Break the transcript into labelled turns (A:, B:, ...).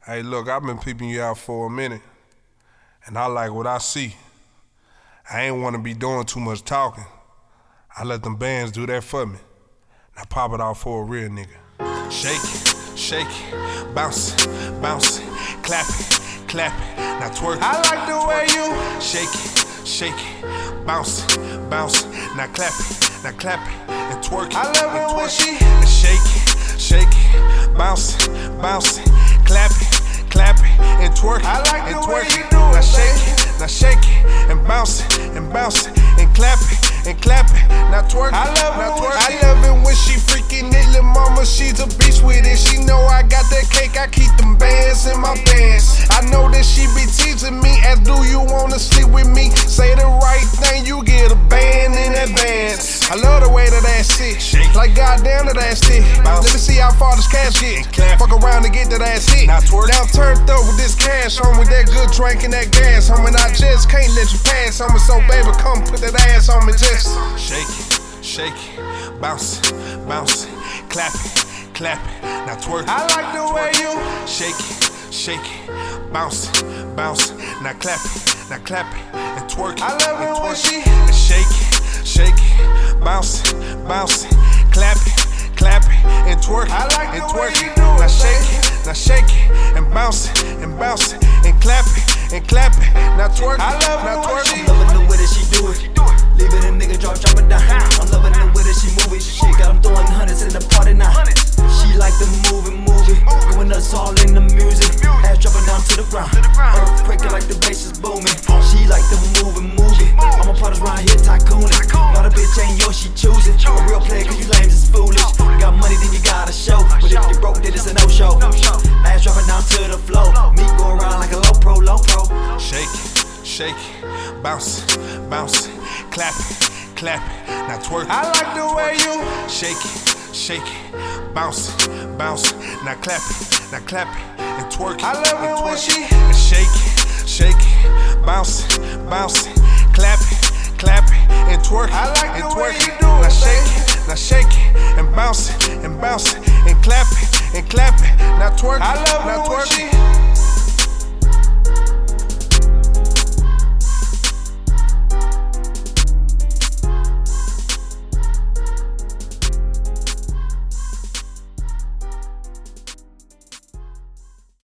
A: Hey, look, I've been peeping you out for a minute, and I like what I see. I ain't want to be doing too much talking. I let them bands do that for me. Now pop it off for a real nigga. Shake it, shake it, bounce it, bounce it, clap it, clap it, now twerk it.
B: I like the way you
A: shake it, bounce it, bounce it, now clap it, and twerk it.
B: I love it when she
A: shake it, bounce it, clap it, and twerk it.
B: I like
A: and
B: the
A: twerk
B: way
A: it.
B: you do it,
A: Now shake it, and bounce it, and clap it, now twerk it.
B: I love
A: it when she freaking it, lil' mama, she's a beast with it. She know I got that cake, I keep them bands in my bands. I know that she be teasing me, as do you wanna sleep with me? Say the right thing, you get a band in advance. I love the way that sit, like goddamn that ass thick. Let me see how far this cash get. Fuck around and get that ass hit. Now turned up with this cash, homie, that good drink and that gas, homie. I just can't let you pass, homie. So baby, come put that ass on me, just shake it, bounce it, clap it, now twerk it.
B: I like the way you
A: shake it, bounce it, now clap it, and twerk it.
B: I love it when she
A: shake it, bounce it, clap it, and twerk it.
B: I like the way you do
A: it. Now shake it, and bounce it, and clap it, now twerk it.
B: I love it when she
C: I'm loving the way that she do it. Leaving a nigga drop it down. I'm loving the way that she move it. She got them throwing hundreds in the party now. She like the move it. Going nuts all in the music. Ass dropping down to the ground. Earthquaking like the bass is booming. She like the move it. All my partners round here tycooning. Not a bitch ain't yours, she choosing. A real player cause you lame just foolish. Got money then you gotta show. But if you broke then it's a no-show. Ass dropping down to the floor. Me going around like a low pro.
A: Shake it, bounce it, clap it, now twerk it.
B: I like the way you
A: shake it, bounce it, now clap it, and twerk it.
B: I love it when she
A: shake it, bounce it, clap it, and twerk it.
B: I like the way you do
A: Now
B: it,
A: shake it, and bounce it, and clap it, now twerk it.
B: I love it when she